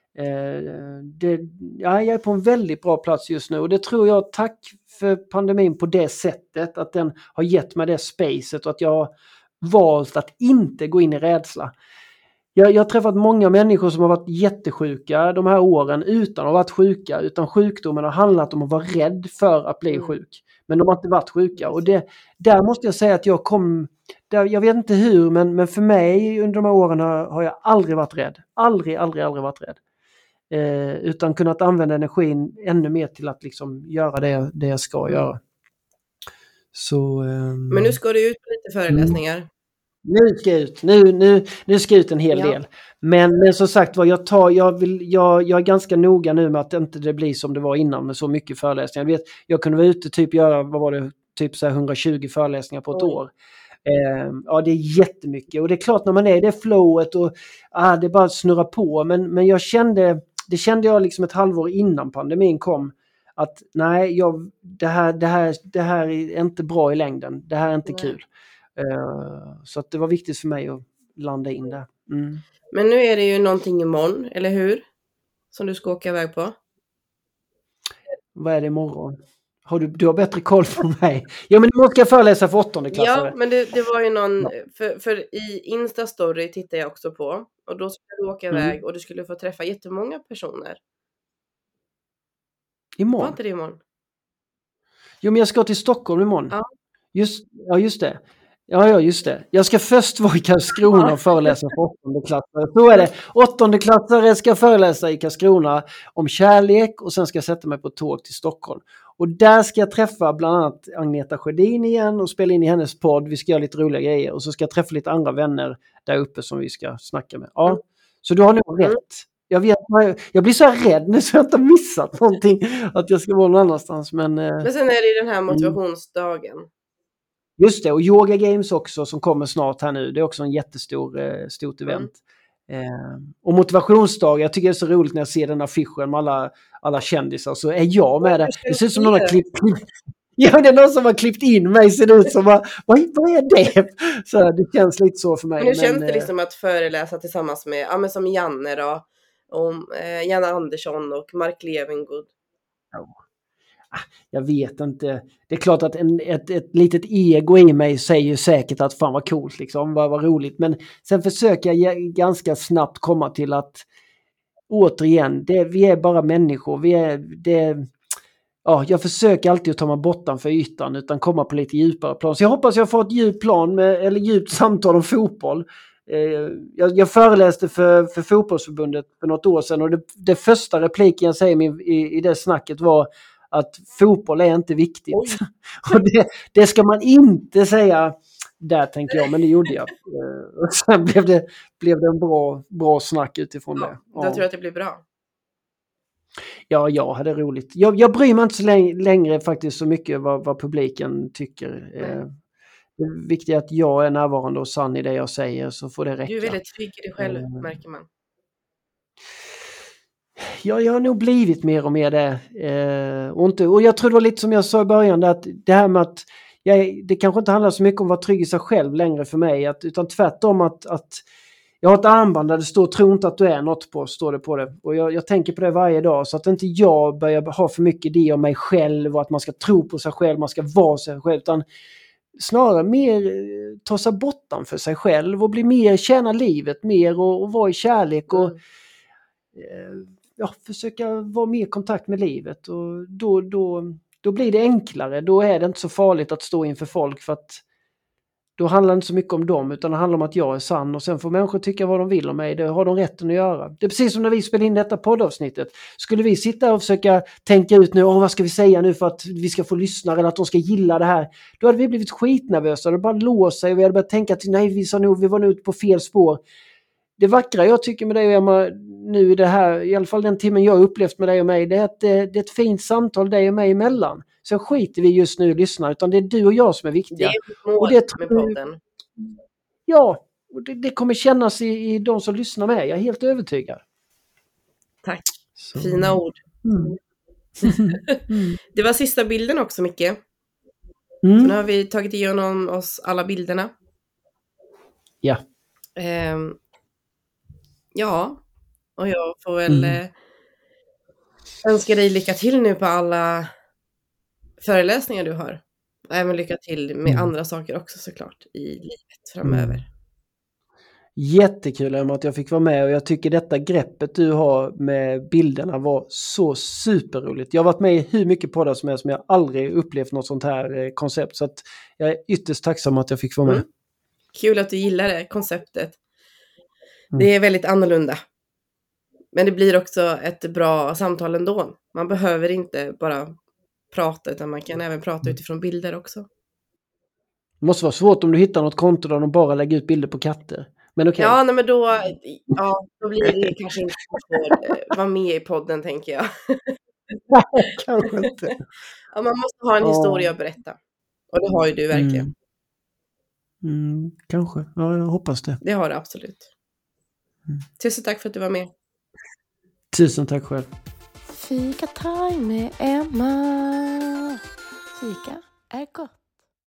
Speaker 2: Jag är på en väldigt bra plats just nu, och det tror jag tack för pandemin på det sättet, att den har gett mig det spacet och att jag har valt att inte gå in i rädsla. Jag har träffat många människor som har varit jättesjuka de här åren utan att ha varit sjuka, utan sjukdomen har handlat om att vara rädd för att bli sjuk. Men de har inte varit sjuka, och där måste jag säga att jag vet inte hur, men för mig under de här åren har jag aldrig varit rädd. Aldrig varit rädd. Utan kunnat använda energin ännu mer till att liksom göra det jag ska göra. Så,
Speaker 1: men nu ska du ut på lite föreläsningar.
Speaker 2: Nu ska jag ut. Nu ska jag ut en hel del. Men som sagt var, jag är ganska noga nu med att inte det blir som det var innan med så mycket föreläsningar. Jag kunde vara ute typ göra, typ så här 120 föreläsningar på ett år. Ja, det är jättemycket. Och det är klart, när man är i det flowet och det bara snurrar på. Men det kände jag liksom ett halvår innan pandemin kom. Att nej, det här är inte bra i längden. Det här är inte kul. Så att det var viktigt för mig att landa in där.
Speaker 1: Men nu är det ju någonting imorgon, eller hur? Som du ska åka iväg på.
Speaker 2: Vad är det imorgon? Du har bättre koll på mig. Ja, men nu ska jag föreläsa för 8:e-klassare.
Speaker 1: Ja, men det var ju någon... För i Insta-story tittar jag också på. Och då skulle du åka iväg och du skulle få träffa jättemånga personer.
Speaker 2: Imorgon?
Speaker 1: Var inte det imorgon?
Speaker 2: Jo, men jag ska till Stockholm imorgon.
Speaker 1: Ja.
Speaker 2: Just det. Ja, just det. Jag ska först vara i Karlskrona och föreläsa för 8:e-klassare. Så är det. 8:e-klassare ska föreläsa i Karlskrona om kärlek, och sen ska jag sätta mig på ett tåg till Stockholm. Och där ska jag träffa bland annat Agneta Sjödin igen och spela in i hennes podd. Vi ska göra lite roliga grejer, och så ska jag träffa lite andra vänner där uppe som vi ska snacka med. Ja, så du har nog rätt. Jag blir så här rädd nu så jag inte har missat någonting, att jag ska vara någon annanstans. Men
Speaker 1: sen är det den här motivationsdagen.
Speaker 2: Just det, och Yoga Games också som kommer snart här nu. Det är också en stort event. Och motivationsdag, jag tycker det är så roligt när jag ser den affischen med alla kändisar, så är jag med där. Det ser ut som någon har klippt. Ja, det är någon som har klippt in mig, ser det ut som vad är det? Så det känns lite så för mig.
Speaker 1: Men hur känns det liksom att föreläsa tillsammans med, som Janne då, och Janne Andersson och Mark Levengood?
Speaker 2: Jag vet inte. Det är klart att ett litet ego i mig säger säkert att fan vad coolt liksom, vad roligt. Men sen försöker jag ganska snabbt komma till att återigen, vi är bara människor. Jag försöker alltid att ta mig bortanför ytan utan komma på lite djupare plan. Så jag hoppas jag får ett djupt samtal om fotboll. Jag föreläste för fotbollsförbundet för något år sedan, och det första repliken jag säger i det snacket var att fotboll är inte viktigt. Och det ska man inte säga där, tänker jag, men det gjorde jag. Och sen blev det en bra snack utifrån det.
Speaker 1: Jag tror att det blir bra.
Speaker 2: Ja, jag hade roligt. Jag bryr mig inte så längre faktiskt så mycket vad publiken tycker. Det viktiga är att jag är närvarande och sann i det jag säger, så får det räcka.
Speaker 1: Du är väldigt trygg i dig själv, märker man.
Speaker 2: Ja, jag har nog blivit mer och mer det. Och jag tror det var lite som jag sa i början, att det här med att det kanske inte handlar så mycket om att vara trygg i sig själv längre för mig, utan tvärtom att jag har ett armband där det står "tro inte att du är något" på, står det på det. Och jag tänker på det varje dag, så att inte jag börjar ha för mycket idé om mig själv och att man ska tro på sig själv, man ska vara sig själv, utan snarare mer ta sig bortom för sig själv och bli mer, tjäna livet mer och vara i kärlek och försöka vara mer i kontakt med livet. Och då blir det enklare. Då är det inte så farligt att stå inför folk, för att då handlar det inte så mycket om dem, utan det handlar om att jag är sann, och sen får människor tycka vad de vill om mig. Det har de rätten att göra. Det är precis som när vi spelar in detta poddavsnittet. Skulle vi sitta och försöka tänka ut nu, vad ska vi säga nu för att vi ska få lyssna eller att de ska gilla det här, då hade vi blivit skitnervösa. Det bara låsa sig och vi hade börjat tänka att nej, vi var nog ute på fel spår. Det vackra jag tycker med dig och Emma nu i det här, i alla fall den timmen jag har upplevt med dig och mig, det är att det är ett fint samtal dig och mig emellan. Så skiter vi just nu och lyssnar, utan det är du och jag som är viktiga.
Speaker 1: Det är mål
Speaker 2: och det
Speaker 1: med podden.
Speaker 2: Ja, och det kommer kännas i de som lyssnar med. Jag är helt övertygad.
Speaker 1: Tack.
Speaker 2: Så.
Speaker 1: Fina ord. Det var sista bilden också, Micke. Så nu har vi tagit igenom oss alla bilderna.
Speaker 2: Ja.
Speaker 1: Ja, och jag får väl önska dig lycka till nu på alla föreläsningar du har. Och även lycka till med andra saker också såklart i livet framöver.
Speaker 2: Jättekul Emma att jag fick vara med, och jag tycker detta greppet du har med bilderna var så superroligt. Jag har varit med i hur mycket poddar som helst, men jag har aldrig upplevt något sånt här koncept, så att jag är ytterst tacksam att jag fick vara med.
Speaker 1: Kul att du gillar det konceptet. Det är väldigt annorlunda. Men det blir också ett bra samtal ändå. Man behöver inte bara prata, utan man kan även prata utifrån bilder också.
Speaker 2: Det måste vara svårt om du hittar något konto där de bara lägger ut bilder på katter. Men okej.
Speaker 1: Ja, nej, men då blir det kanske inte att vara med i podden, tänker jag.
Speaker 2: Kanske inte.
Speaker 1: Ja, man måste ha en historia att berätta. Och det har ju du verkligen.
Speaker 2: Kanske. Ja, jag hoppas det.
Speaker 1: Det har du absolut. Tusen tack för att du var med.
Speaker 2: Tusen tack själv.
Speaker 3: Fika time med Emma. Fika är gott.